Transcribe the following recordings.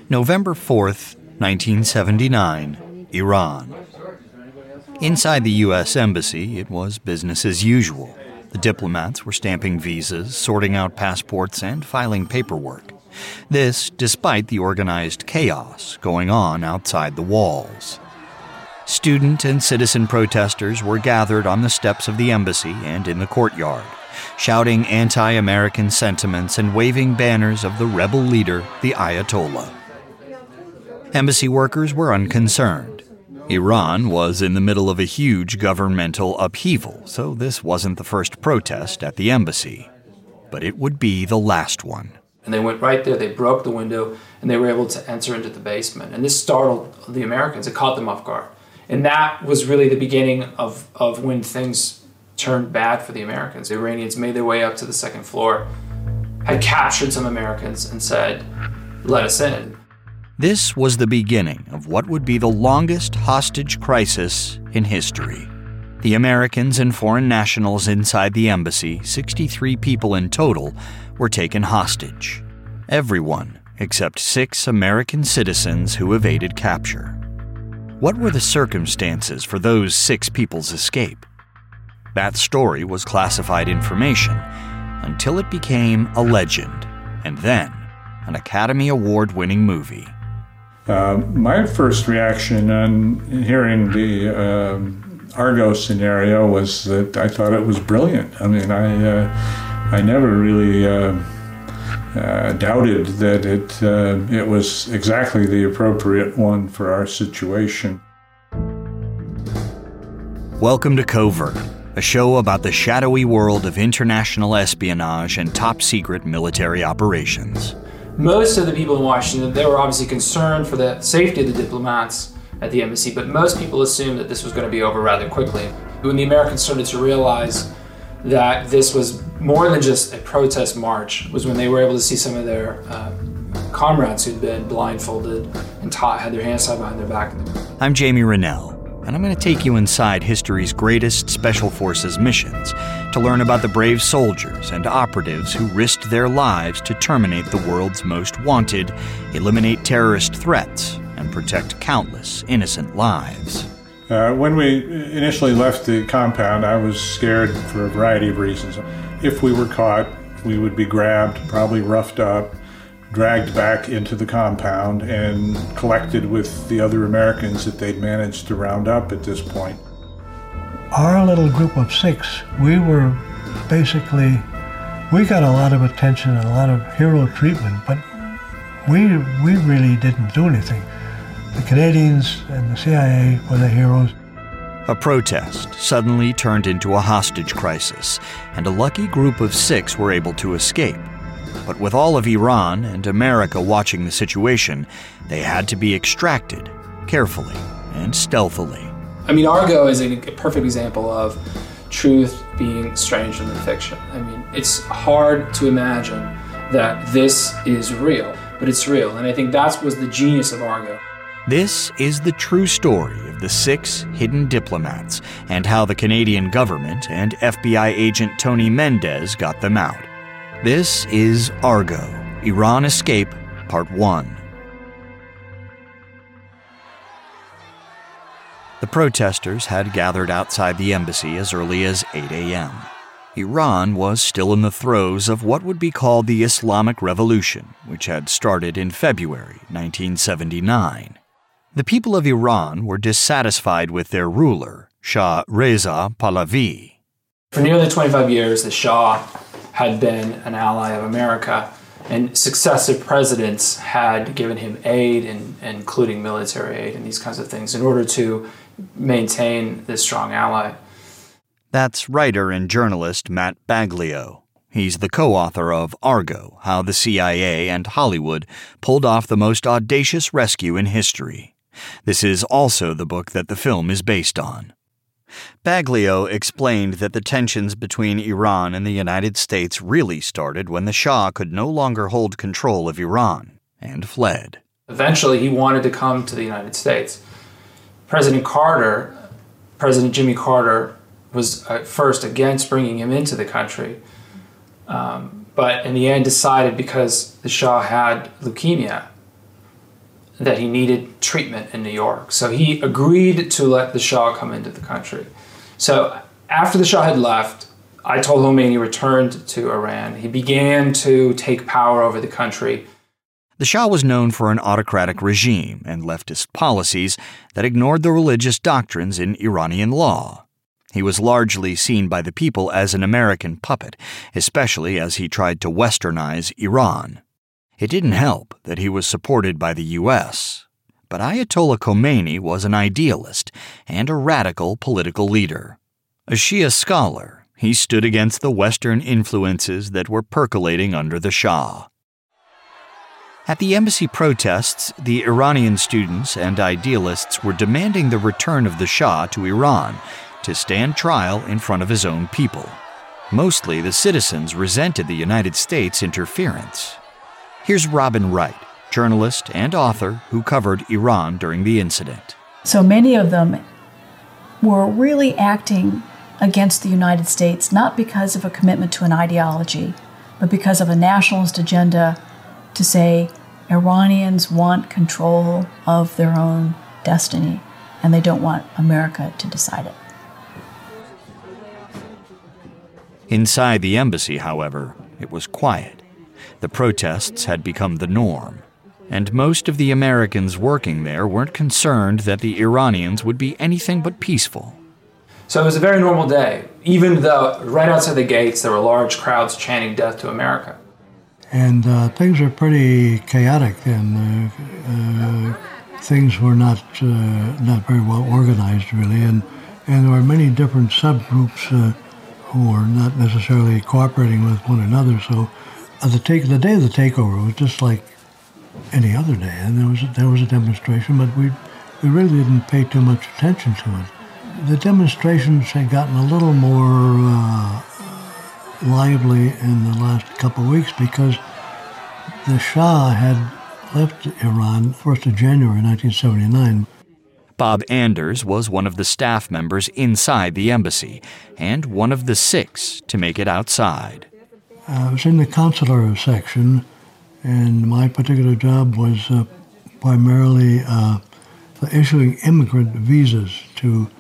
November 4th, 1979, Iran. Inside the U.S. Embassy, it was business as usual. The diplomats were stamping visas, sorting out passports, and filing paperwork. This despite the organized chaos going on outside the walls. Student and citizen protesters were gathered on the steps of the embassy and in the courtyard, shouting anti-American sentiments and waving banners of the rebel leader, the Ayatollah. Embassy workers were unconcerned. Iran was in the middle of a huge governmental upheaval, so this wasn't the first protest at the embassy. But it would be the last one. And they went right there, they broke the window, and they were able to enter into the basement. And this startled the Americans, it caught them off guard. And that was really the beginning of when things turned bad for the Americans. The Iranians made their way up to the second floor, had captured some Americans and said, "Let us in." This was the beginning of what would be the longest hostage crisis in history. The Americans and foreign nationals inside the embassy, 63 people in total, were taken hostage. Everyone except 6 American citizens who evaded capture. What were the circumstances for those 6 people's escape? That story was classified information until it became a legend, and then an Academy Award-winning movie. My first reaction on hearing the Argo scenario was that I thought it was brilliant. I mean, I never really doubted that it was exactly the appropriate one for our situation. Welcome to Covert, a show about the shadowy world of international espionage and top-secret military operations. Most of the people in Washington, they were obviously concerned for the safety of the diplomats at the embassy, but most people assumed that this was going to be over rather quickly. When the Americans started to realize that this was more than just a protest march, was when they were able to see some of their comrades who'd been blindfolded and had their hands tied behind their back. I'm Jamie Rennell, and I'm going to take you inside history's greatest special forces missions to learn about the brave soldiers and operatives who risked their lives to terminate the world's most wanted, eliminate terrorist threats, and protect countless innocent lives. When we initially left the compound, I was scared for a variety of reasons. If we were caught, we would be grabbed, probably roughed up, dragged back into the compound, and collected with the other Americans that they'd managed to round up at this point. Our little group of 6, we were basically, we got a lot of attention and a lot of hero treatment, but we really didn't do anything. The Canadians and the CIA were the heroes. A protest suddenly turned into a hostage crisis, and a lucky group of 6 were able to escape. But with all of Iran and America watching the situation, they had to be extracted carefully and stealthily. I mean, Argo is a perfect example of truth being stranger than fiction. I mean, it's hard to imagine that this is real, but it's real. And I think that was the genius of Argo. This is the true story of the 6 hidden diplomats and how the Canadian government and FBI agent Tony Mendez got them out. This is Argo, Iran Escape, Part 1. The protesters had gathered outside the embassy as early as 8 a.m. Iran was still in the throes of what would be called the Islamic Revolution, which had started in February 1979. The people of Iran were dissatisfied with their ruler, Shah Reza Pahlavi. For nearly 25 years, the Shah had been an ally of America, and successive presidents had given him aid, including military aid and these kinds of things, in order to maintain this strong ally. That's writer and journalist Matt Baglio. He's the co-author of Argo, How the CIA and Hollywood Pulled Off the Most Audacious Rescue in History. This is also the book that the film is based on. Baglio explained that the tensions between Iran and the United States really started when the Shah could no longer hold control of Iran and fled. Eventually, he wanted to come to the United States. President Jimmy Carter, was at first against bringing him into the country, but in the end decided because the Shah had leukemia that he needed treatment in New York. So he agreed to let the Shah come into the country. So after the Shah had left, Ayatollah Khomeini returned to Iran. He began to take power over the country. The Shah was known for an autocratic regime and leftist policies that ignored the religious doctrines in Iranian law. He was largely seen by the people as an American puppet, especially as he tried to westernize Iran. It didn't help that he was supported by the U.S., but Ayatollah Khomeini was an idealist and a radical political leader. A Shia scholar, he stood against the Western influences that were percolating under the Shah. At the embassy protests, the Iranian students and idealists were demanding the return of the Shah to Iran to stand trial in front of his own people. Mostly, the citizens resented the United States' interference. Here's Robin Wright, journalist and author who covered Iran during the incident. So many of them were really acting against the United States, not because of a commitment to an ideology, but because of a nationalist agenda to say Iranians want control of their own destiny, and they don't want America to decide it. Inside the embassy, however, it was quiet. The protests had become the norm, and most of the Americans working there weren't concerned that the Iranians would be anything but peaceful. So it was a very normal day, even though right outside the gates there were large crowds chanting "Death to America." And things are pretty chaotic, and things were not very well organized, really, and there were many different subgroups who were not necessarily cooperating with one another. So the day of the takeover was just like any other day, and there was a demonstration, but we really didn't pay too much attention to it. The demonstrations had gotten a little more lively in the last couple of weeks because the Shah had left Iran 1st of January 1979. Bob Anders was one of the staff members inside the embassy and one of the 6 to make it outside. I was in the consular section, and my particular job was primarily issuing immigrant visas to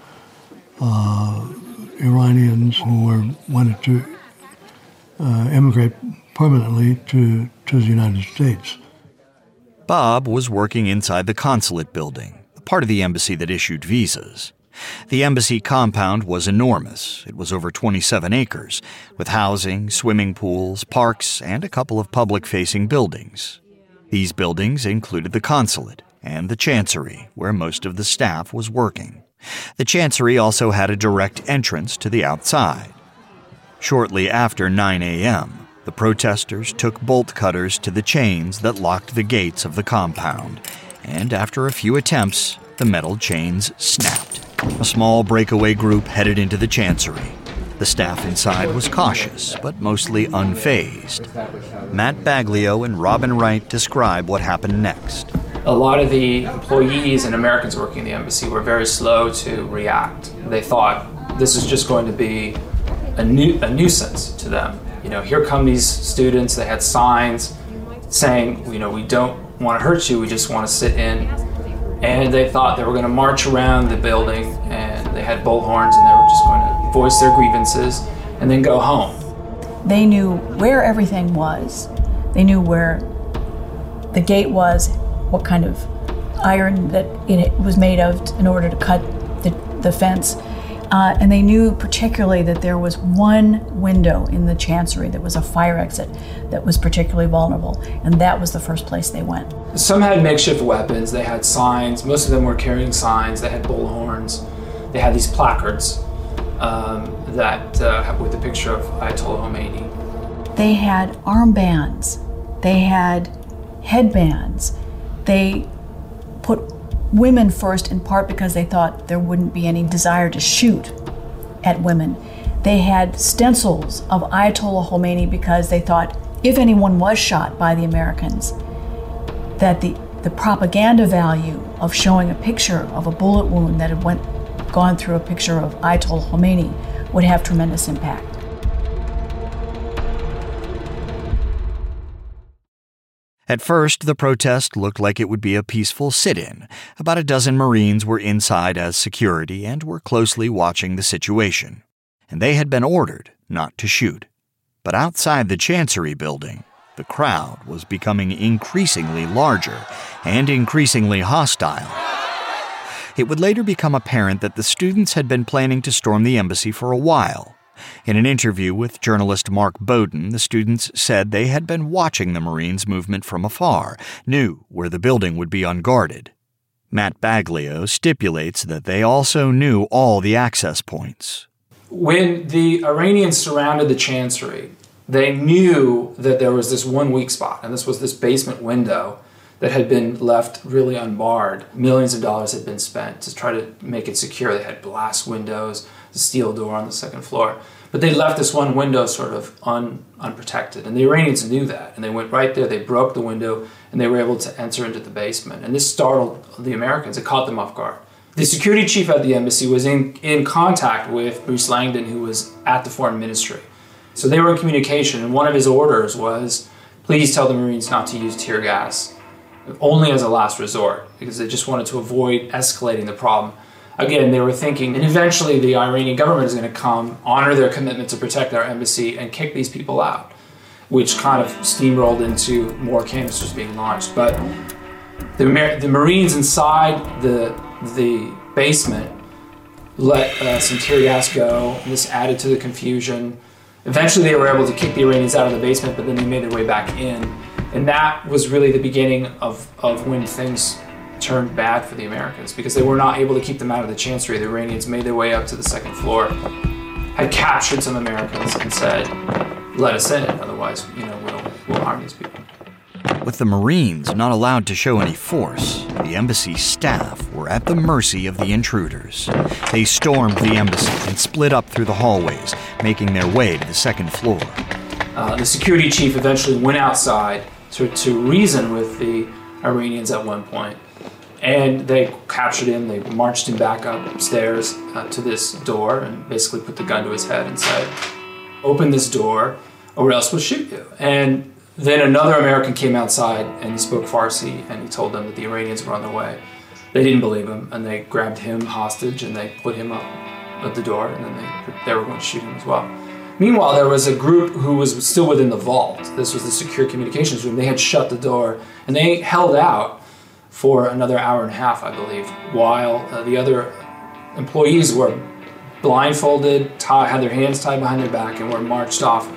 Iranians who wanted to immigrate permanently to the United States. Bob was working inside the consulate building, the part of the embassy that issued visas. The embassy compound was enormous. It was over 27 acres, with housing, swimming pools, parks, and a couple of public-facing buildings. These buildings included the consulate and the chancery, where most of the staff was working. The chancery also had a direct entrance to the outside. Shortly after 9 a.m., the protesters took bolt cutters to the chains that locked the gates of the compound, and after a few attempts, the metal chains snapped. A small breakaway group headed into the chancery. The staff inside was cautious, but mostly unfazed. Matt Baglio and Robin Wright describe what happened next. A lot of the employees and Americans working in the embassy were very slow to react. They thought this is just going to be a nuisance to them. Here come these students. They had signs saying, we don't want to hurt you, we just want to sit in. And they thought they were going to march around the building, and they had bullhorns, and they were just going to voice their grievances and then go home. They knew where everything was. They knew where the gate was, what kind of iron that it was made of in order to cut the fence. And they knew particularly that there was one window in the chancery that was a fire exit that was particularly vulnerable, and that was the first place they went. Some had makeshift weapons, they had signs, most of them were carrying signs, they had bullhorns, they had these placards that with the picture of Ayatollah Khomeini. They had armbands, they had headbands, they put women first, in part because they thought there wouldn't be any desire to shoot at women. They had stencils of Ayatollah Khomeini because they thought if anyone was shot by the Americans, that the propaganda value of showing a picture of a bullet wound that had gone through a picture of Ayatollah Khomeini would have tremendous impact. At first, the protest looked like it would be a peaceful sit-in. About a dozen Marines were inside as security and were closely watching the situation. And they had been ordered not to shoot. But outside the Chancery building, the crowd was becoming increasingly larger and increasingly hostile. It would later become apparent that the students had been planning to storm the embassy for a while. In an interview with journalist Mark Bowden, the students said they had been watching the Marines' movement from afar, knew where the building would be unguarded. Matt Baglio stipulates that they also knew all the access points. When the Iranians surrounded the Chancery, they knew that there was this one weak spot, and this was this basement window that had been left really unbarred. Millions of dollars had been spent to try to make it secure. They had glass windows, the steel door on the second floor. But they left this one window sort of unprotected. And the Iranians knew that. And they went right there, they broke the window, and they were able to enter into the basement. And this startled the Americans. It caught them off guard. The security chief at the embassy was in contact with Bruce Langdon, who was at the foreign ministry. So they were in communication, and one of his orders was, please tell the Marines not to use tear gas, only as a last resort, because they just wanted to avoid escalating the problem. Again, they were thinking, and eventually the Iranian government is going to come, honor their commitment to protect our embassy, and kick these people out, which kind of steamrolled into more canisters being launched. But the Marines inside the basement let some tear gas go, and this added to the confusion. Eventually they were able to kick the Iranians out of the basement, but then they made their way back in. And that was really the beginning of when things turned bad for the Americans, because they were not able to keep them out of the Chancery. The Iranians made their way up to the second floor, had captured some Americans and said, let us in, otherwise, we'll harm these people. With the Marines not allowed to show any force, the embassy staff were at the mercy of the intruders. They stormed the embassy and split up through the hallways, making their way to the second floor. The security chief eventually went outside to reason with the Iranians at one point, and they captured him. They marched him back upstairs to this door and basically put the gun to his head and said, open this door or else we'll shoot you. And then another American came outside and he spoke Farsi, and he told them that the Iranians were on their way. They didn't believe him, and they grabbed him hostage and they put him up at the door, and then they were going to shoot him as well. Meanwhile, there was a group who was still within the vault. This was the secure communications room. They had shut the door, and they held out for another hour and a half, I believe, while the other employees were blindfolded, had their hands tied behind their back, and were marched off.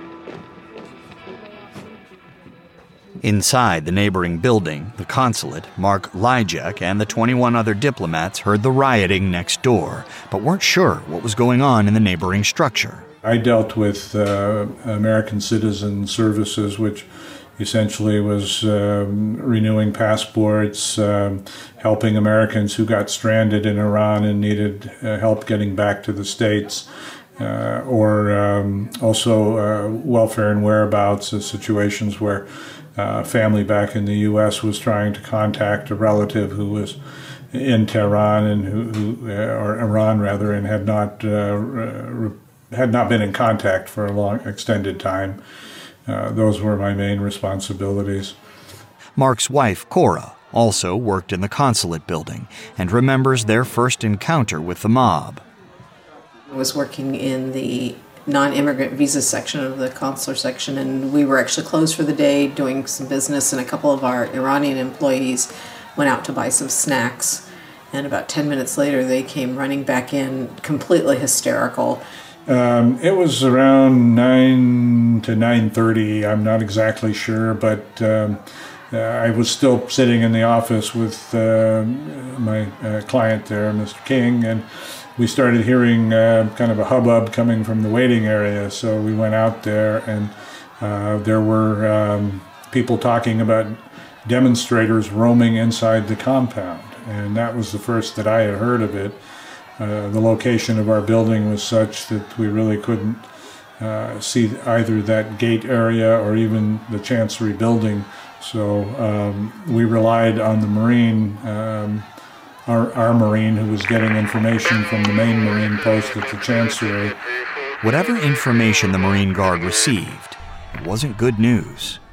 Inside the neighboring building, the consulate, Mark Lyjak, and the 21 other diplomats heard the rioting next door, but weren't sure what was going on in the neighboring structure. I dealt with American Citizen Services, which essentially was renewing passports, helping Americans who got stranded in Iran and needed help getting back to the States, or also welfare and whereabouts, situations where family back in the U.S. was trying to contact a relative who was in Tehran and or Iran rather, and had not been in contact for a long, extended time. Those were my main responsibilities. Mark's wife, Cora, also worked in the consulate building and remembers their first encounter with the mob. I was working in the non-immigrant visa section of the consular section, and we were actually closed for the day doing some business, and a couple of our Iranian employees went out to buy some snacks, and about 10 minutes later they came running back in, completely hysterical. It was around 9 to 9:30. I'm not exactly sure, but I was still sitting in the office with my client there, Mr. King, and we started hearing kind of a hubbub coming from the waiting area. So we went out there, and there were people talking about demonstrators roaming inside the compound, and that was the first that I had heard of it. The location of our building was such that we really couldn't see either that gate area or even the Chancery building. So we relied on the Marine, our Marine, who was getting information from the main Marine post at the Chancery. Whatever information the Marine Guard received, it wasn't good news.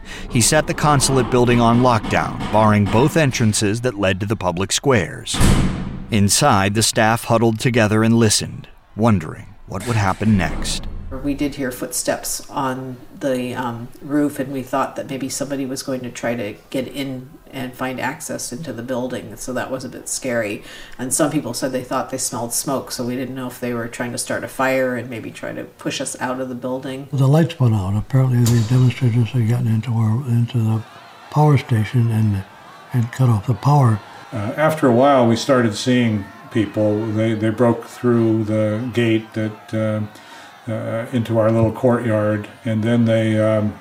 He set the consulate building on lockdown, barring both entrances that led to the public squares. Inside, the staff huddled together and listened, wondering what would happen next. We did hear footsteps on the roof, and we thought that maybe somebody was going to try to get in and find access into the building, so that was a bit scary. And some people said they thought they smelled smoke, so we didn't know if they were trying to start a fire and maybe try to push us out of the building. The lights went out. Apparently the demonstrators had gotten into the power station and cut off the power. After a while, we started seeing people. They broke through the gate that into our little courtyard, and then they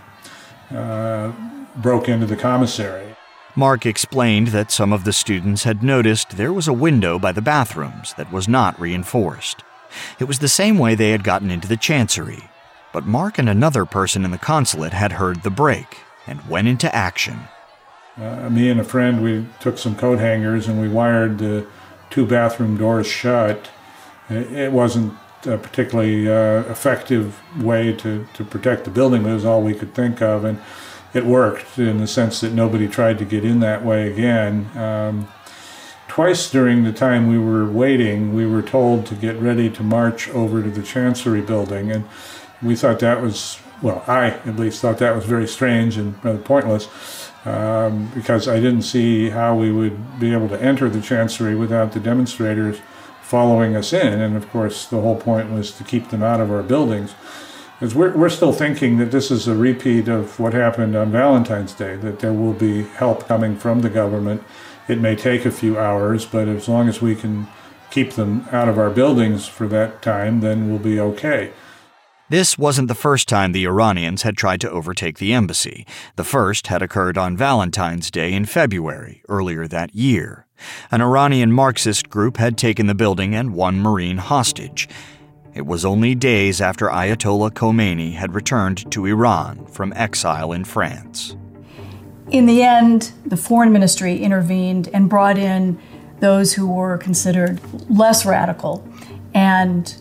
broke into the commissary. Mark explained that some of the students had noticed there was a window by the bathrooms that was not reinforced. It was the same way they had gotten into the chancery. But Mark and another person in the consulate had heard the break and went into action. Me and a friend, we took some coat hangers and we wired the 2 bathroom doors shut. It wasn't a particularly effective way to protect the building, but it was all we could think of, and it worked in the sense that nobody tried to get in that way again. Twice during the time we were waiting, we were told to get ready to march over to the Chancery building, and we thought that was, well, I at least thought that was very strange and rather pointless, because I didn't see how we would be able to enter the Chancery without the demonstrators following us in, and of course the whole point was to keep them out of our buildings. Because we're still thinking that this is a repeat of what happened on Valentine's Day, that there will be help coming from the government. It may take a few hours, but as long as we can keep them out of our buildings for that time, then we'll be okay. This wasn't the first time the Iranians had tried to overtake the embassy. The first had occurred on Valentine's Day in February, earlier that year. An Iranian Marxist group had taken the building and 1 Marine hostage. It was only days after Ayatollah Khomeini had returned to Iran from exile in France. In the end, the foreign ministry intervened and brought in those who were considered less radical and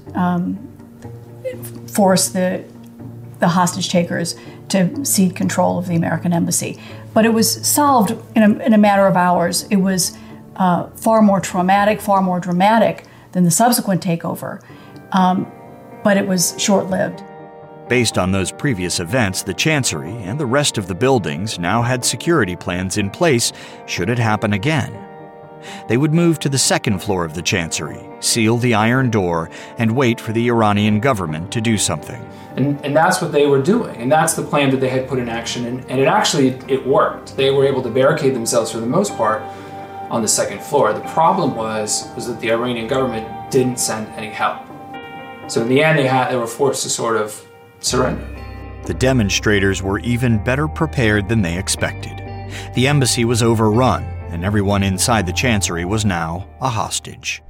forced the hostage takers to cede control of the American embassy. But it was solved in a matter of hours. It was far more traumatic, far more dramatic than the subsequent takeover. But it was short-lived. Based on those previous events, the Chancery and the rest of the buildings now had security plans in place should it happen again. They would move to the 2nd floor of the Chancery, seal the iron door, and wait for the Iranian government to do something. And that's what they were doing, and that's the plan that they had put in action, and it worked. They were able to barricade themselves for the most part on the 2nd floor. The problem was that the Iranian government didn't send any help. So in the end, they were forced to sort of surrender. The demonstrators were even better prepared than they expected. The embassy was overrun, and everyone inside the Chancery was now a hostage.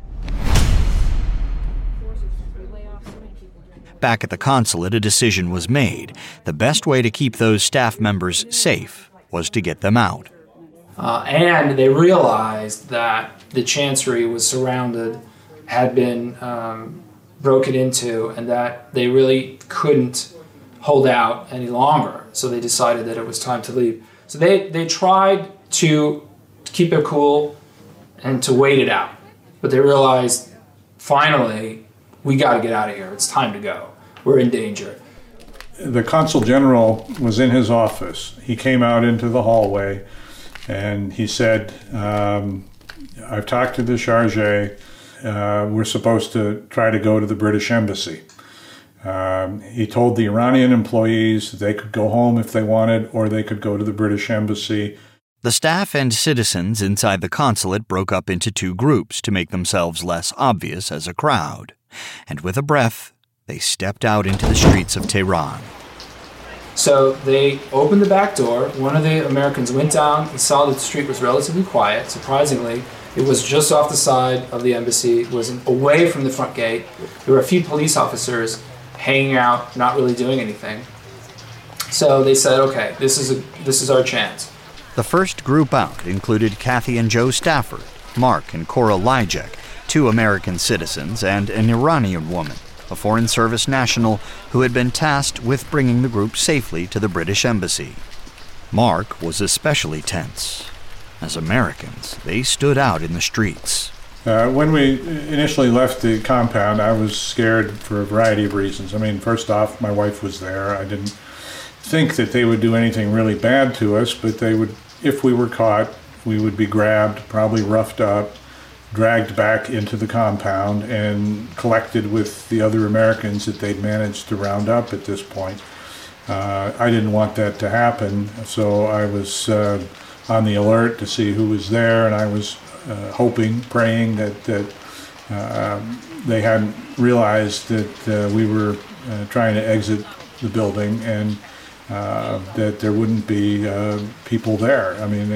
Back at the consulate, a decision was made. The best way to keep those staff members safe was to get them out. And they realized that the Chancery was surrounded, had been broken into, and that they really couldn't hold out any longer. So they decided that it was time to leave. So they tried to keep it cool and to wait it out. But they realized, finally, we got to get out of here. It's time to go. We're in danger. The consul general was in his office. He came out into the hallway and he said, I've talked to the chargé. We're supposed to try to go to the British embassy. He told the Iranian employees they could go home if they wanted, or they could go to the British embassy. The staff and citizens inside the consulate broke up into 2 groups to make themselves less obvious as a crowd. And with a breath, they stepped out into the streets of Tehran. So they opened the back door. One of the Americans went down. He saw that the street was relatively quiet. Surprisingly, it was just off the side of the embassy. It was away from the front gate. There were a few police officers hanging out, not really doing anything. So they said, okay, this is our chance. The first group out included Kathy and Joe Stafford, Mark and Cora Lijek, 2 American citizens, and an Iranian woman, a Foreign Service national who had been tasked with bringing the group safely to the British embassy. Mark was especially tense. As Americans, they stood out in the streets. When we initially left the compound, I was scared for a variety of reasons. I mean, first off, my wife was there. I didn't think that they would do anything really bad to us, but they would, if we were caught, we would be grabbed, probably roughed up, dragged back into the compound, and collected with the other Americans that they'd managed to round up at this point. I didn't want that to happen, so I was on the alert to see who was there, and I was hoping, praying that they hadn't realized that we were trying to exit the building, and that there wouldn't be people there. I mean,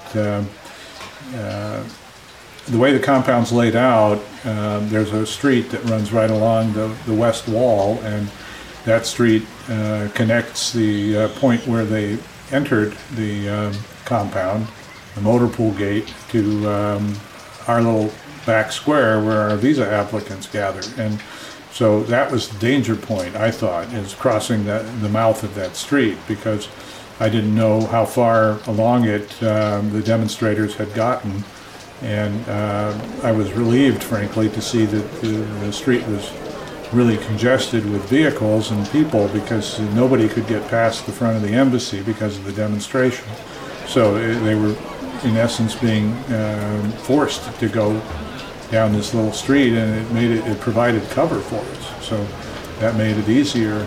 the way the compound's laid out, there's a street that runs right along the west wall, and that street connects the point where they entered the compound, the motor pool gate, to our little back square where our visa applicants gathered. And so that was the danger point, I thought, is crossing the mouth of that street, because I didn't know how far along it the demonstrators had gotten. And I was relieved, frankly, to see that the street was really congested with vehicles and people, because nobody could get past the front of the embassy because of the demonstration. So they were, in essence, being forced to go down this little street, and it provided cover for us. So that made it easier.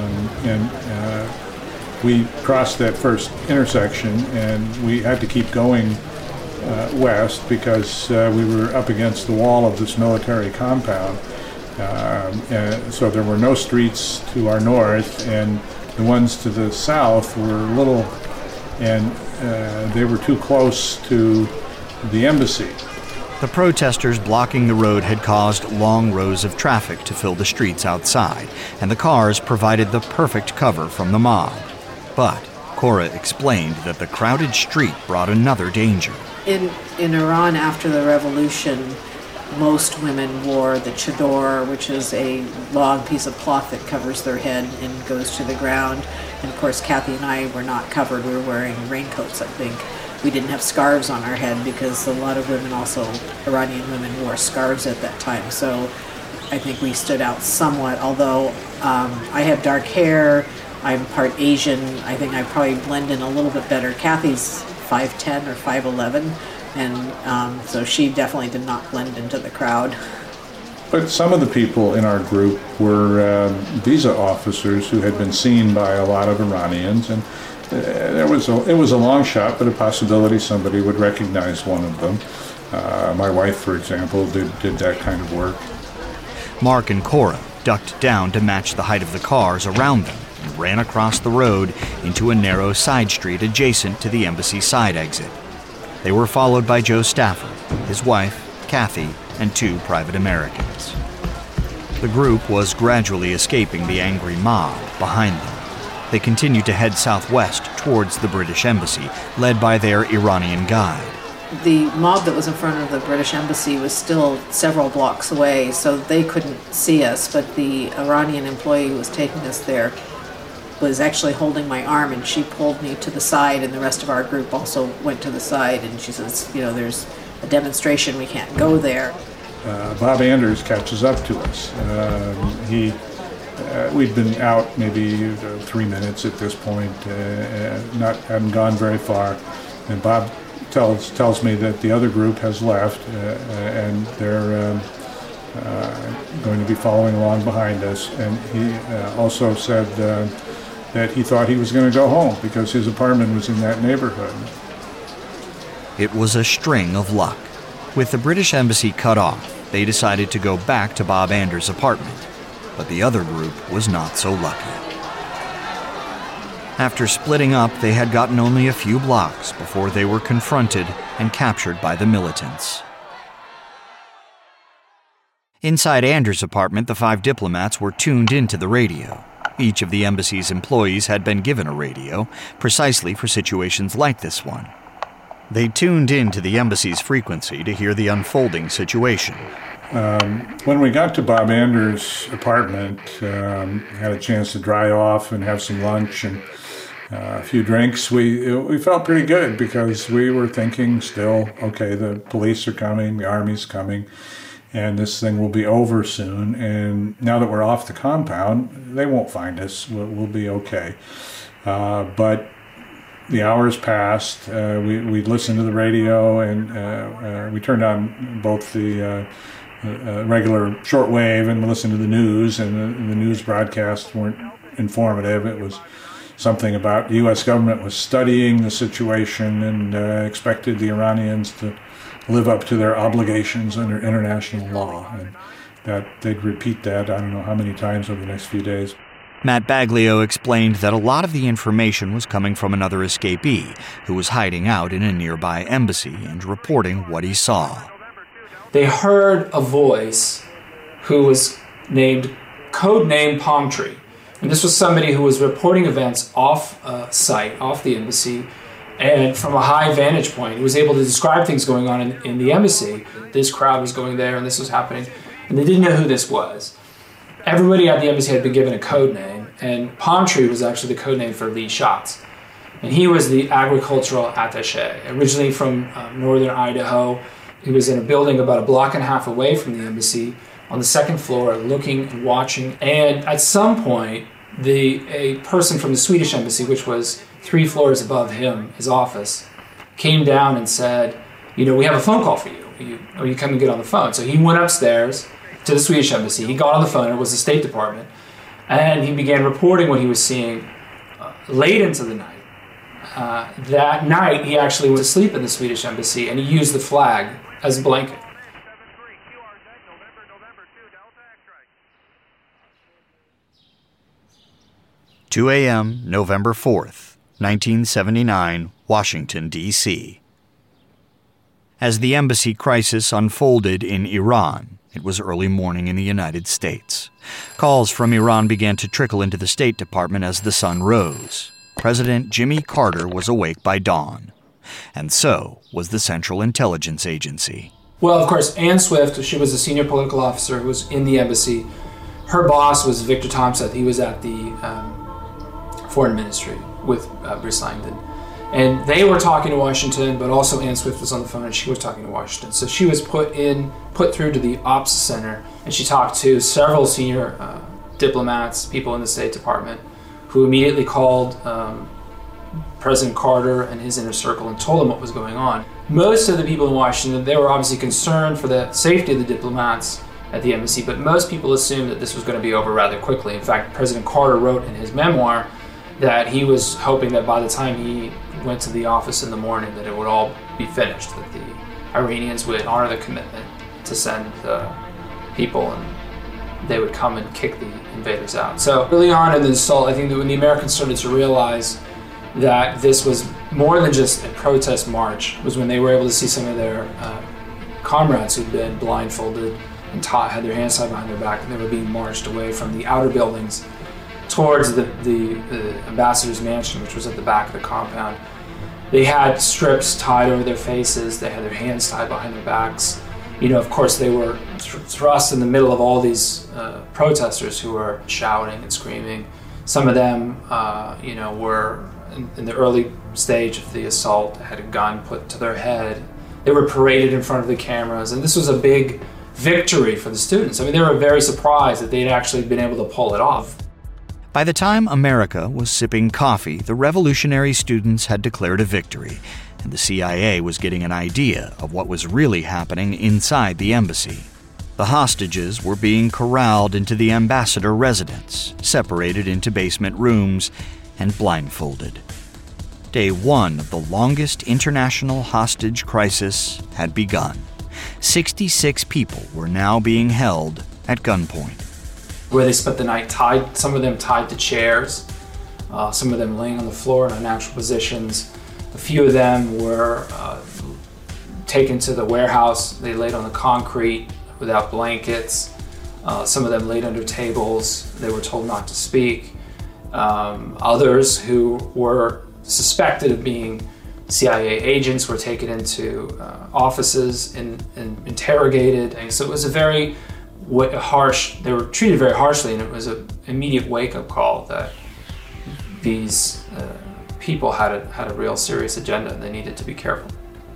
And we crossed that first intersection, and we had to keep going west, because we were up against the wall of this military compound. And so there were no streets to our north, and the ones to the south were little, and they were too close to the embassy. The protesters blocking the road had caused long rows of traffic to fill the streets outside, and the cars provided the perfect cover from the mob. But Cora explained that the crowded street brought another danger. In Iran, after the revolution, most women wore the chador, which is a long piece of cloth that covers their head and goes to the ground. And of course, Kathy and I were not covered. We were wearing raincoats, I think. We didn't have scarves on our head, because a lot of women, also Iranian women, wore scarves at that time. So I think we stood out somewhat, although I have dark hair, I'm part Asian. I think I probably blend in a little bit better. Kathy's 5'10" or 5'11", and so she definitely did not blend into the crowd. But some of the people in our group were visa officers who had been seen by a lot of Iranians, and it was a long shot, but a possibility somebody would recognize one of them. My wife, for example, did that kind of work. Mark and Cora ducked down to match the height of the cars around them and ran across the road into a narrow side street adjacent to the embassy side exit. They were followed by Joe Stafford, his wife, Kathy, and 2 private Americans. The group was gradually escaping the angry mob behind them. They continued to head southwest towards the British embassy, led by their Iranian guide. The mob that was in front of the British embassy was still several blocks away, so they couldn't see us, but the Iranian employee who was taking us there was actually holding my arm, and she pulled me to the side, and the rest of our group also went to the side, and she says, there's a demonstration, we can't go there. Bob Anders catches up to us. We'd been out maybe 3 minutes at this point, hadn't gone very far, and Bob tells me that the other group has left, and they're going to be following along behind us. And he also said that he thought he was going to go home because his apartment was in that neighborhood. It was a string of luck. With the British embassy cut off, they decided to go back to Bob Anders' apartment, but the other group was not so lucky. After splitting up, they had gotten only a few blocks before they were confronted and captured by the militants. Inside Anders' apartment, the 5 diplomats were tuned into the radio. Each of the embassy's employees had been given a radio, precisely for situations like this one. They tuned into the embassy's frequency to hear the unfolding situation. When we got to Bob Anders' apartment, had a chance to dry off and have some lunch, and a few drinks. We felt pretty good because we were thinking still, okay, the police are coming, the Army's coming, and this thing will be over soon. And now that we're off the compound, they won't find us. We'll be okay. But the hours passed. We listened to the radio, and we turned on both the regular shortwave and listened to the news, and the news broadcasts weren't informative. It was something about the U.S. government was studying the situation and expected the Iranians to live up to their obligations under international law, and that they'd repeat that I don't know how many times over the next few days. Matt Baglio explained that a lot of the information was coming from another escapee who was hiding out in a nearby embassy and reporting what he saw. They heard a voice who was codename Palm Tree. And this was somebody who was reporting events off site, off the embassy, and from a high vantage point. He was able to describe things going on in the embassy. This crowd was going there and this was happening. And they didn't know who this was. Everybody at the embassy had been given a code name, and Palm Tree was actually the code name for Lee Schatz. And he was the agricultural attaché, originally from northern Idaho. He was in a building about a block and a half away from the embassy, on the second floor, looking and watching. And at some point, a person from the Swedish embassy, which was 3 floors above him, his office, came down and said, we have a phone call for you. Will you come and get on the phone? So he went upstairs to the Swedish embassy. He got on the phone. It was the State Department. And he began reporting what he was seeing late into the night. That night, he actually went to sleep in the Swedish embassy, and he used the flag as a blanket. "2 a.m., November 4th, 1979, Washington, D.C. As the embassy crisis unfolded in Iran, it was early morning in the United States. Calls from Iran began to trickle into the State Department as the sun rose. President Jimmy Carter was awake by dawn. And so was the Central Intelligence Agency. Well, of course, Ann Swift, she was a senior political officer who was in the embassy. Her boss was Victor Thompson. He was at the Foreign Ministry with Bruce Langdon. And they were talking to Washington, but also Ann Swift was on the phone and she was talking to Washington. So she was put through to the Ops Center, and she talked to several senior diplomats, people in the State Department, who immediately called President Carter and his inner circle and told them what was going on. Most of the people in Washington, they were obviously concerned for the safety of the diplomats at the embassy, but most people assumed that this was going to be over rather quickly. In fact, President Carter wrote in his memoir that he was hoping that by the time he went to the office in the morning that it would all be finished, that the Iranians would honor the commitment to send the people and they would come and kick the invaders out. So early on in the assault, I think that when the Americans started to realize that this was more than just a protest march, was when they were able to see some of their comrades who'd been blindfolded and had their hands tied behind their back, and they were being marched away from the outer buildings towards the ambassador's mansion, which was at the back of the compound. They had strips tied over their faces. They had their hands tied behind their backs. Of course, they were thrust in the middle of all these protesters who were shouting and screaming. Some of them, were in the early stage of the assault, had a gun put to their head. They were paraded in front of the cameras, and this was a big victory for the students. I mean, they were very surprised that they'd actually been able to pull it off. By the time America was sipping coffee, the revolutionary students had declared a victory, and the CIA was getting an idea of what was really happening inside the embassy. The hostages were being corralled into the ambassador residence, separated into basement rooms, and blindfolded. Day one of the longest international hostage crisis had begun. 66 people were now being held at gunpoint. Where they spent the night tied, some of them tied to chairs, some of them laying on the floor in unnatural positions. A few of them were taken to the warehouse. They laid on the concrete without blankets. Some of them laid under tables. They were told not to speak. Others who were suspected of being CIA agents were taken into offices and interrogated. And so it was a very harsh, they were treated very harshly, and it was an immediate wake-up call that these people had a real serious agenda, and they needed to be careful.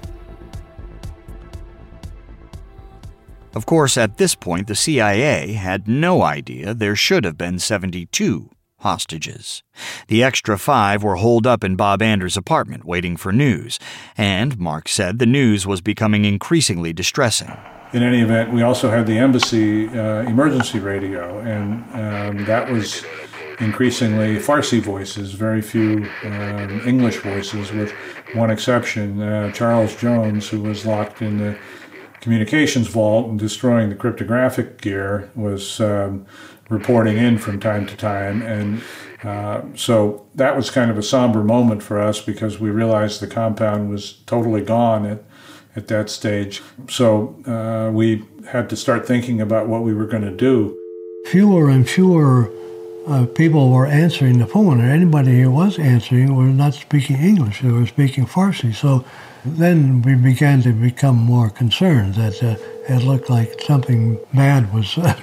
Of course, at this point, the CIA had no idea there should have been 72 hostages. The extra 5 were holed up in Bob Anders' apartment waiting for news, and Mark said the news was becoming increasingly distressing. In any event, we also had the embassy emergency radio, and that was increasingly Farsi voices, very few English voices, with one exception. Charles Jones, who was locked in the communications vault and destroying the cryptographic gear, was reporting in from time to time. And so that was kind of a somber moment for us, because we realized the compound was totally gone at that stage. So we had to start thinking about what we were going to do. Fewer and fewer people were answering the phone, and anybody who was answering was not speaking English, they were speaking Farsi. So then we began to become more concerned that it looked like something bad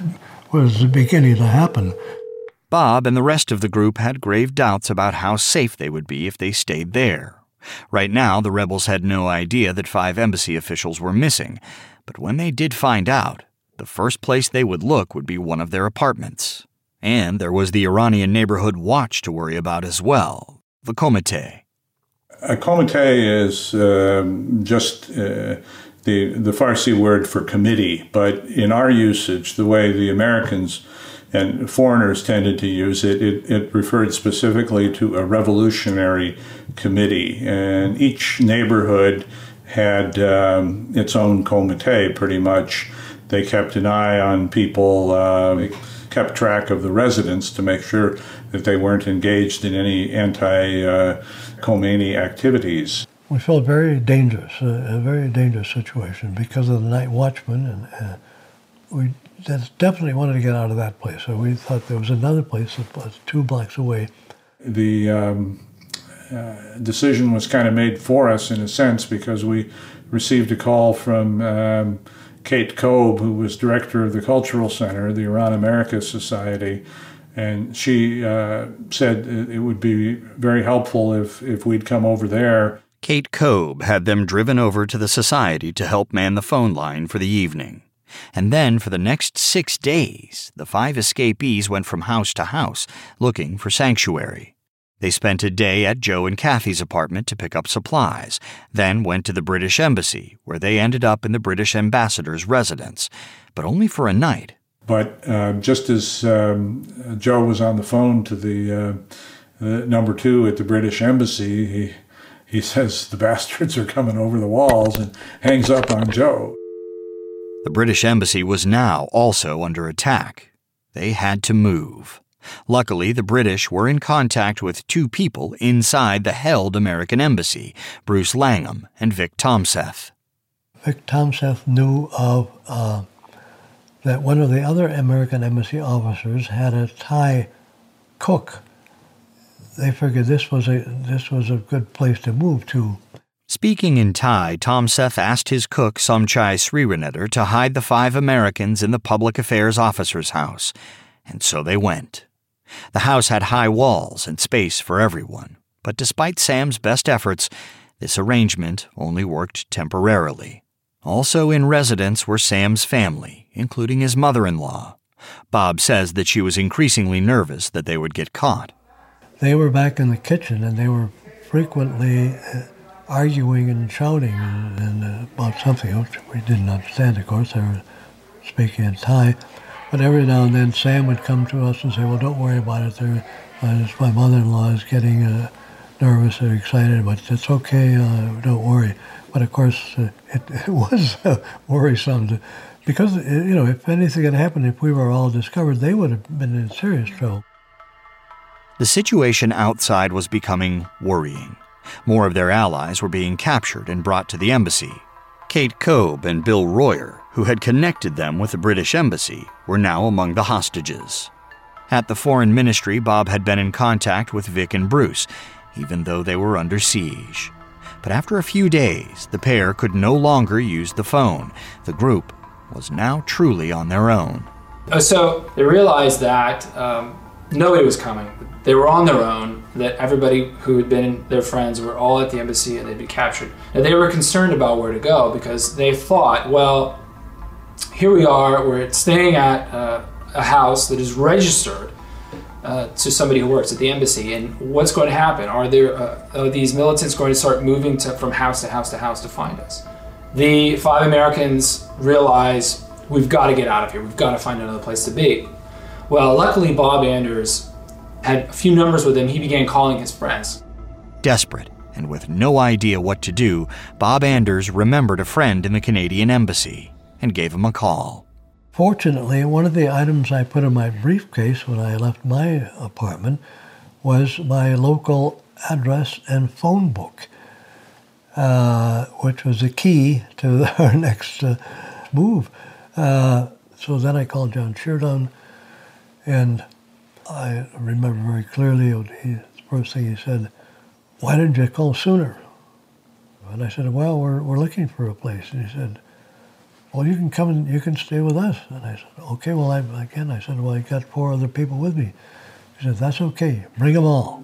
was beginning to happen. Bob and the rest of the group had grave doubts about how safe they would be if they stayed there. Right now, the rebels had no idea that 5 embassy officials were missing, but when they did find out, the first place they would look would be one of their apartments. And there was the Iranian neighborhood watch to worry about as well, the Komitee. A Komitee is just the Farsi word for committee, but in our usage, the way the Americans and foreigners tended to use it, it referred specifically to a revolutionary committee. And each neighborhood had its own Komitee, pretty much. They kept an eye on people, kept track of the residents to make sure that they weren't engaged in any anti-Khomeini activities. We felt very dangerous, a very dangerous situation because of the night watchman, and we definitely wanted to get out of that place. So we thought there was another place that was 2 blocks away. The decision was kind of made for us in a sense, because we received a call from Kate Kobe, who was director of the Cultural Center, the Iran-America Society, and she said it would be very helpful if we'd come over there. Kate Kobe had them driven over to the society to help man the phone line for the evening. And then for the next 6 days, the 5 escapees went from house to house looking for sanctuary. They spent a day at Joe and Kathy's apartment to pick up supplies, then went to the British Embassy, where they ended up in the British ambassador's residence, but only for a night. But just as Joe was on the phone to the number 2 at the British Embassy, he says, "The bastards are coming over the walls," and hangs up on Joe. The British Embassy was now also under attack. They had to move. Luckily, the British were in contact with 2 people inside the held American embassy, Bruce Langham and Vic Tomseth. Vic Tomseth knew of that one of the other American embassy officers had a Thai cook. They figured this was a good place to move to. Speaking in Thai, Tomseth asked his cook Somchai Sriranether to hide the 5 Americans in the public affairs officer's house, and so they went. The house had high walls and space for everyone, but despite Sam's best efforts, this arrangement only worked temporarily. Also in residence were Sam's family, including his mother-in-law. Bob says that she was increasingly nervous that they would get caught. They were back in the kitchen, and they were frequently arguing and shouting and about something which we didn't understand, of course. They were speaking in Thai. But every now and then Sam would come to us and say, "Well, don't worry about it. My mother-in-law is getting nervous or excited, but it's okay, don't worry." But of course, it was worrisome because, if anything had happened, if we were all discovered, they would have been in serious trouble. The situation outside was becoming worrying. More of their allies were being captured and brought to the embassy. Kate Kobe and Bill Royer, who had connected them with the British Embassy, were now among the hostages. At the Foreign Ministry, Bob had been in contact with Vic and Bruce, even though they were under siege. But after a few days, the pair could no longer use the phone. The group was now truly on their own. So they realized that nobody was coming. They were on their own, that everybody who had been their friends were all at the embassy and they'd be captured. And they were concerned about where to go because they thought, well, here we are, we're staying at a house that is registered to somebody who works at the embassy, and what's going to happen? Are these militants going to start moving from house to house to house to find us? The 5 Americans realize, we've got to get out of here, we've got to find another place to be. Well, luckily Bob Anders had a few numbers with him. He began calling his friends. Desperate and with no idea what to do, Bob Anders remembered a friend in the Canadian embassy and gave him a call. Fortunately, one of the items I put in my briefcase when I left my apartment was my local address and phone book, which was the key to our next move. So then I called John Sheardown, and I remember very clearly the first thing he said, "Why didn't you call sooner?" And I said, "Well, we're looking for a place." And he said, "Well, you can come and you can stay with us." And I said, "Okay, well, I said, well, I got 4 other people with me." He said, "That's okay, bring them all."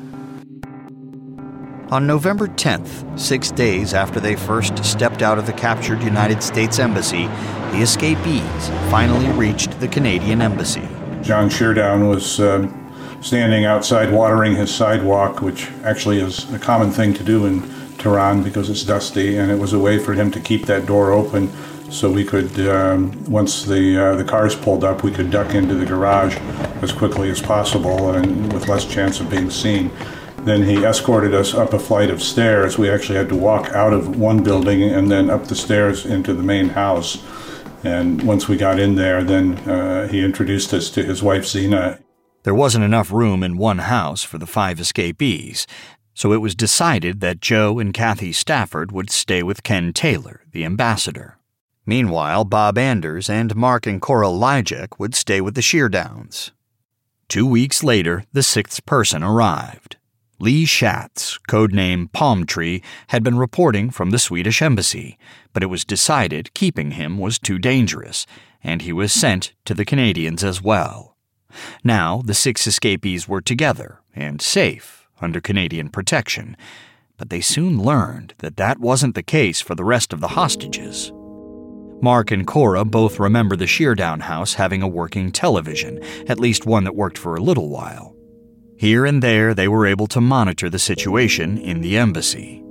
On November 10th, 6 days after they first stepped out of the captured United States Embassy, the escapees finally reached the Canadian Embassy. John Sheardown was standing outside watering his sidewalk, which actually is a common thing to do in Tehran because it's dusty, and it was a way for him to keep that door open so we could, once the cars pulled up, we could duck into the garage as quickly as possible and with less chance of being seen. Then he escorted us up a flight of stairs. We actually had to walk out of one building and then up the stairs into the main house. And once we got in there, then he introduced us to his wife, Zina. There wasn't enough room in one house for the 5 escapees, so it was decided that Joe and Kathy Stafford would stay with Ken Taylor, the ambassador. Meanwhile, Bob Anders and Mark and Cora Lijek would stay with the Sheardowns. 2 weeks later, the 6th person arrived. Lee Schatz, codename Palm Tree, had been reporting from the Swedish embassy, but it was decided keeping him was too dangerous, and he was sent to the Canadians as well. Now, the 6 escapees were together and safe under Canadian protection, but they soon learned that that wasn't the case for the rest of the hostages. Mark and Cora both remember the Sheardown house having a working television, at least one that worked for a little while. Here and there, they were able to monitor the situation in the embassy.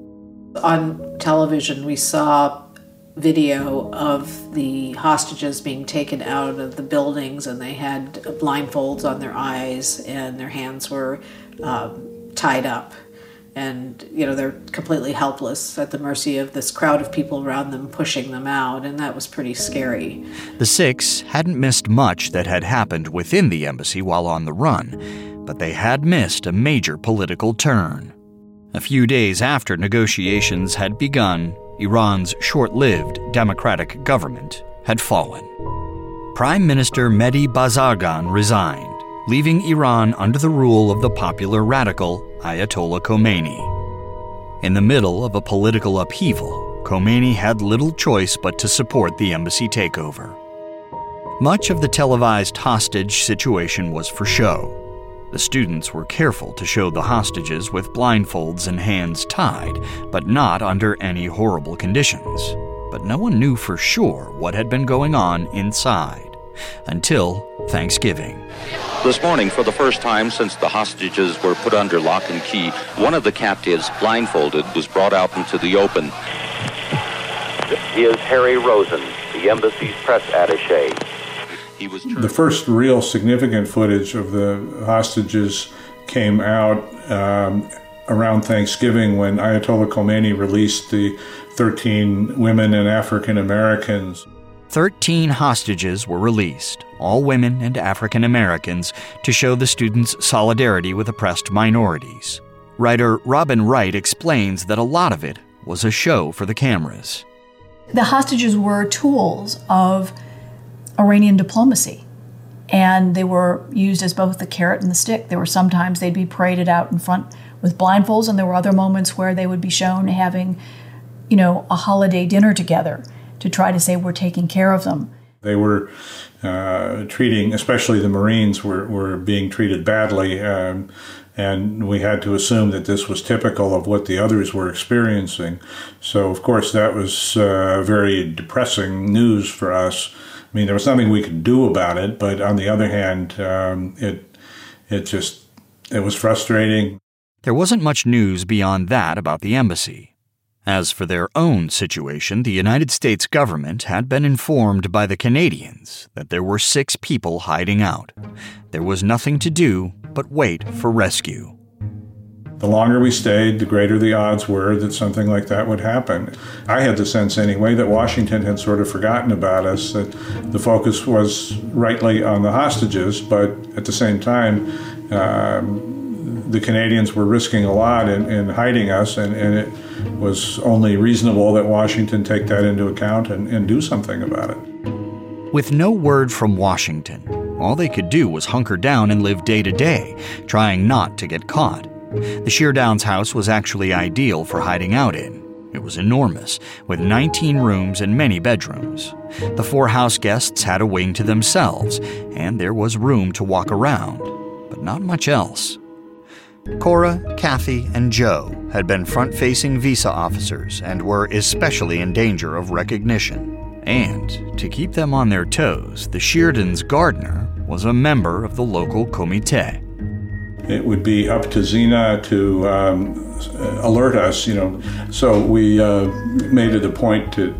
On television, we saw video of the hostages being taken out of the buildings, and they had blindfolds on their eyes and their hands were tied up. And, they're completely helpless at the mercy of this crowd of people around them pushing them out, and that was pretty scary. The 6 hadn't missed much that had happened within the embassy while on the run, but they had missed a major political turn. A few days after negotiations had begun, Iran's short-lived democratic government had fallen. Prime Minister Mehdi Bazargan resigned, leaving Iran under the rule of the popular radical Ayatollah Khomeini. In the middle of a political upheaval, Khomeini had little choice but to support the embassy takeover. Much of the televised hostage situation was for show. The students were careful to show the hostages with blindfolds and hands tied, but not under any horrible conditions. But no one knew for sure what had been going on inside. Until Thanksgiving. This morning, for the first time since the hostages were put under lock and key, one of the captives, blindfolded, was brought out into the open. He is Harry Rosen, the embassy's press attaché. The first real significant footage of the hostages came out around Thanksgiving when Ayatollah Khomeini released the 13 women and African Americans. 13 hostages were released, all women and African Americans, to show the students' solidarity with oppressed minorities. Writer Robin Wright explains that a lot of it was a show for the cameras. The hostages were tools of Iranian diplomacy, and they were used as both the carrot and the stick. There were sometimes they'd be paraded out in front with blindfolds, and there were other moments where they would be shown having, a holiday dinner together to try to say we're taking care of them. They were treating, especially the Marines, were being treated badly, and we had to assume that this was typical of what the others were experiencing. So, of course, that was very depressing news for us. I mean, there was nothing we could do about it, but on the other hand, it was frustrating. There wasn't much news beyond that about the embassy. As for their own situation, the United States government had been informed by the Canadians that there were 6 people hiding out. There was nothing to do but wait for rescue. The longer we stayed, the greater the odds were that something like that would happen. I had the sense anyway that Washington had sort of forgotten about us, that the focus was rightly on the hostages, but at the same time, the Canadians were risking a lot in hiding us, and it was only reasonable that Washington take that into account and do something about it. With no word from Washington, all they could do was hunker down and live day to day, trying not to get caught. The Sheardowns house was actually ideal for hiding out in. It was enormous, with 19 rooms and many bedrooms. The 4 house guests had a wing to themselves, and there was room to walk around, but not much else. Cora, Kathy, and Joe had been front-facing visa officers and were especially in danger of recognition. And, to keep them on their toes, the Sheardons' gardener was a member of the local comité. It would be up to Zena to alert us, So we made it a point to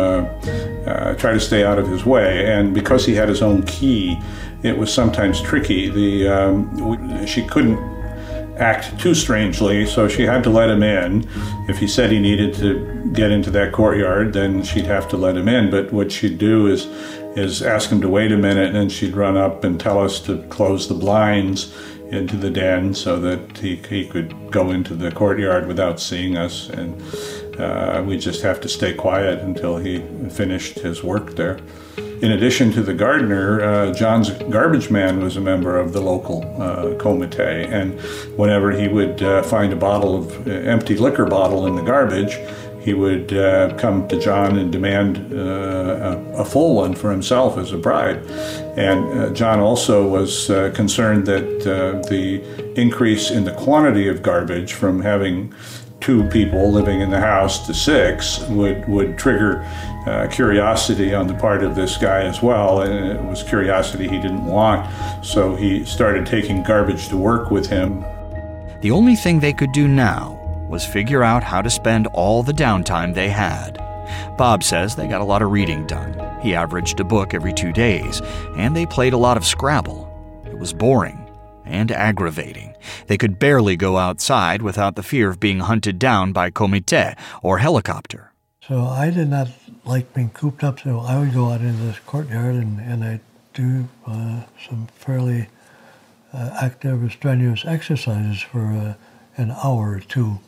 try to stay out of his way. And because he had his own key, it was sometimes tricky. She couldn't act too strangely, so she had to let him in. If he said he needed to get into that courtyard, then she'd have to let him in. But what she'd do is ask him to wait a minute, and then she'd run up and tell us to close the blinds into the den so that he could go into the courtyard without seeing us, and we just have to stay quiet until he finished his work there. In addition to the gardener, John's garbage man was a member of the local comité, and whenever he would find a empty liquor bottle in the garbage, he would come to John and demand a full one for himself as a bribe. And John also was concerned that the increase in the quantity of garbage from having 2 people living in the house to 6 would trigger curiosity on the part of this guy as well, and it was curiosity he didn't want, so he started taking garbage to work with him. The only thing they could do now was figure out how to spend all the downtime they had. Bob says they got a lot of reading done. He averaged a book every 2 days, and they played a lot of Scrabble. It was boring and aggravating. They could barely go outside without the fear of being hunted down by comité or helicopter. So I did not like being cooped up, so I would go out into this courtyard and I'd do some fairly active or strenuous exercises for an hour or 2,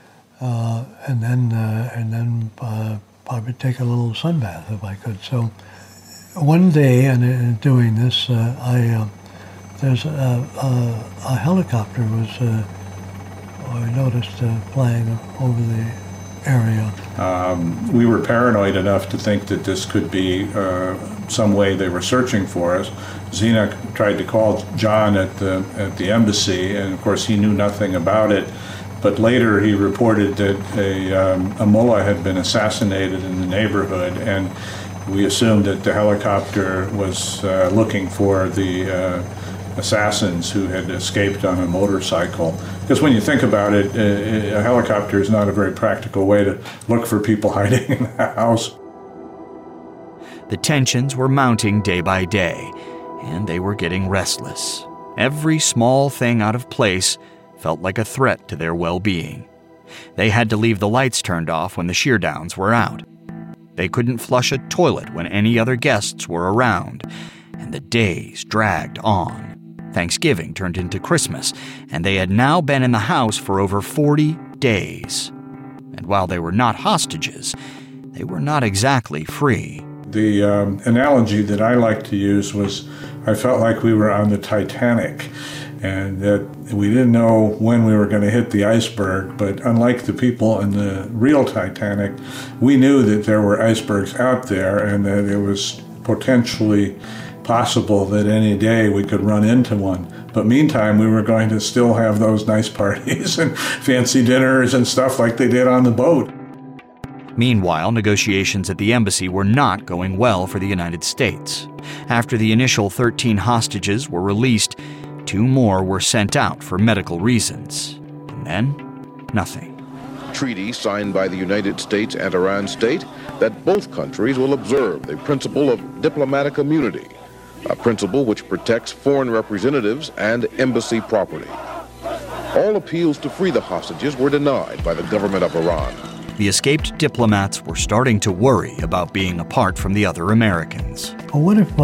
and then probably take a little sunbath if I could. So one day, in doing this, there's a helicopter I noticed flying over the area. We were paranoid enough to think that this could be some way they were searching for us. Zena tried to call John at the embassy, and of course he knew nothing about it. But later he reported that a mullah had been assassinated in the neighborhood, and we assumed that the helicopter was looking for the assassins who had escaped on a motorcycle. Because when you think about it, a helicopter is not a very practical way to look for people hiding in the house. The tensions were mounting day by day, and they were getting restless. Every small thing out of place felt like a threat to their well-being. They had to leave the lights turned off when the Sheardowns were out. They couldn't flush a toilet when any other guests were around, and the days dragged on. Thanksgiving turned into Christmas, and they had now been in the house for over 40 days. And while they were not hostages, they were not exactly free. The analogy that I like to use was I felt like we were on the Titanic, and that we didn't know when we were going to hit the iceberg, but unlike the people in the real Titanic, we knew that there were icebergs out there and that it was potentially possible that any day we could run into one. But meantime, we were going to still have those nice parties and fancy dinners and stuff like they did on the boat. Meanwhile, negotiations at the embassy were not going well for the United States. After the initial 13 hostages were released, 2 more were sent out for medical reasons. And then, nothing. Treaty signed by the United States and Iran state that both countries will observe the principle of diplomatic immunity, a principle which protects foreign representatives and embassy property. All appeals to free the hostages were denied by the government of Iran. The escaped diplomats were starting to worry about being apart from the other Americans. Well,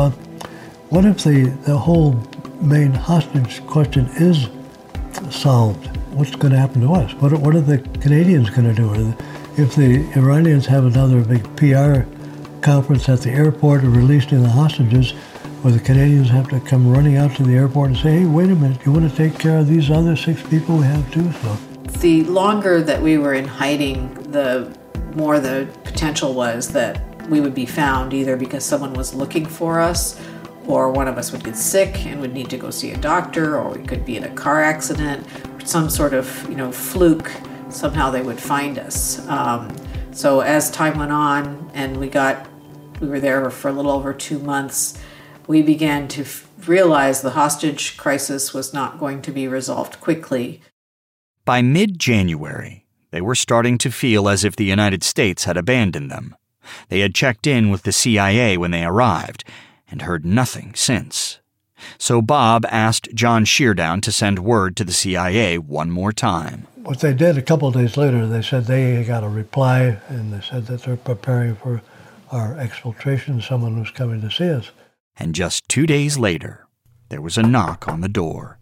what if the whole main hostage question is solved? What's going to happen to us? What are the Canadians going to do? If the Iranians have another big PR conference at the airport or releasing the hostages, will the Canadians have to come running out to the airport and say, hey, wait a minute, you want to take care of these other 6 people we have too? So the longer that we were in hiding, the more the potential was that we would be found either because someone was looking for us, or one of us would get sick and would need to go see a doctor, or we could be in a car accident, or some sort of, fluke. Somehow they would find us. So as time went on and we were there for a little over 2 months, we began to realize the hostage crisis was not going to be resolved quickly. By mid-January, they were starting to feel as if the United States had abandoned them. They had checked in with the CIA when they arrived and heard nothing since. So Bob asked John Sheardown to send word to the CIA one more time. What they did a couple of days later, they said they got a reply, and they said that they're preparing for our exfiltration. Someone was coming to see us. And just 2 days later, there was a knock on the door.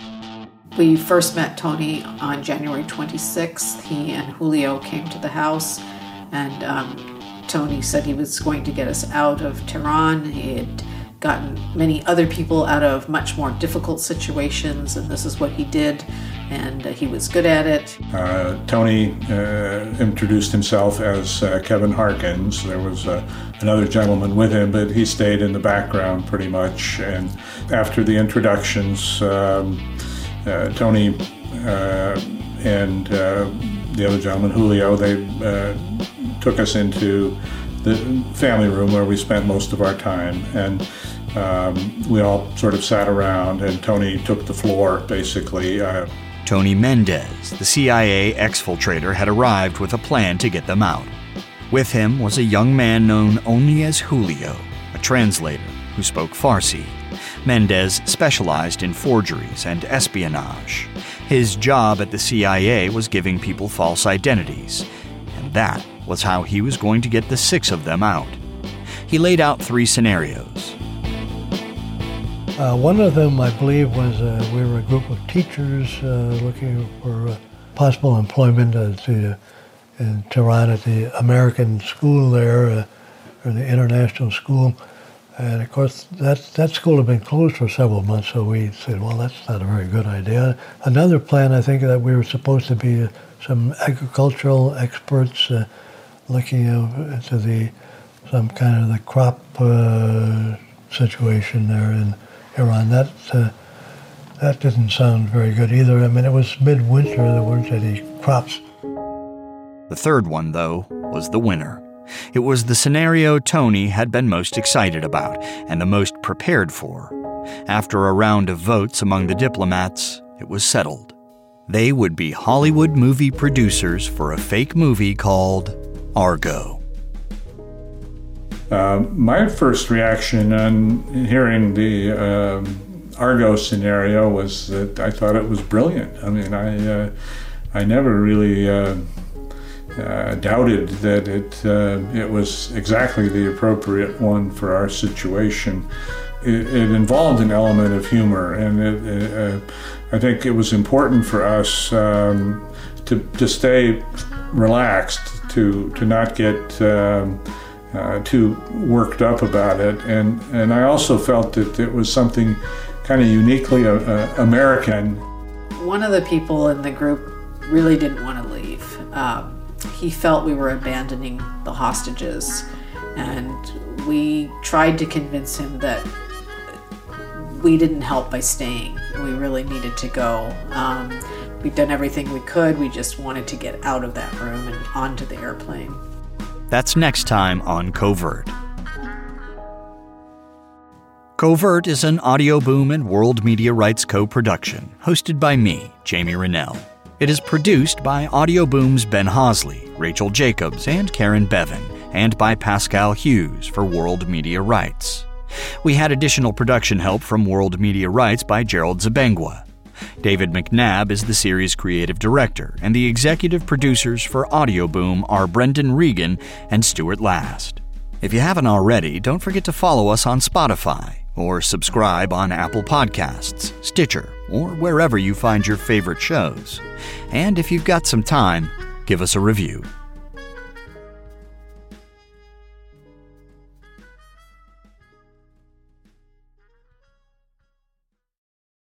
We first met Tony on January 26th. He and Julio came to the house, and Tony said he was going to get us out of Tehran. He had gotten many other people out of much more difficult situations, and this is what he did, and he was good at it. Tony introduced himself as Kevin Harkins. There was another gentleman with him, but he stayed in the background pretty much. And after the introductions, Tony and the other gentleman, Julio, they took us into the family room where we spent most of our time, and we all sort of sat around, and Tony took the floor, basically. Tony Mendez, the CIA exfiltrator, had arrived with a plan to get them out. With him was a young man known only as Julio, a translator who spoke Farsi. Mendez specialized in forgeries and espionage. His job at the CIA was giving people false identities, and that was how he was going to get the 6 of them out. He laid out 3 scenarios. One of them, I believe, was we were a group of teachers looking for possible employment in Tehran at the American school there, or the international school. And of course, that school had been closed for several months, so we said, well, that's not a very good idea. Another plan, I think, that we were supposed to be some agricultural experts looking into some kind of the crop situation there in Iran. That didn't sound very good either. I mean, it was midwinter, there weren't any crops. The third one, though, was the winner. It was the scenario Tony had been most excited about and the most prepared for. After a round of votes among the diplomats, it was settled. They would be Hollywood movie producers for a fake movie called Argo. My first reaction on hearing the Argo scenario was that I thought it was brilliant. I mean, I never really doubted that it was exactly the appropriate one for our situation. It involved an element of humor, and I think it was important for us to stay relaxed, to not get too worked up about it, and I also felt that it was something kind of uniquely American. One of the people in the group really didn't want to leave. He felt we were abandoning the hostages, and we tried to convince him that we didn't help by staying. We really needed to go. We'd done everything we could. We just wanted to get out of that room and onto the airplane. That's next time on Covert. Covert is an Audio Boom and World Media Rights co-production, hosted by me, Jamie Rennell. It is produced by Audio Boom's Ben Hosley, Rachel Jacobs, and Karen Bevan, and by Pascal Hughes for World Media Rights. We had additional production help from World Media Rights by Gerald Zabengwa. David McNabb is the series creative director, and the executive producers for Audio Boom are Brendan Regan and Stuart Last. If you haven't already, don't forget to follow us on Spotify, or subscribe on Apple Podcasts, Stitcher, or wherever you find your favorite shows. And if you've got some time, give us a review.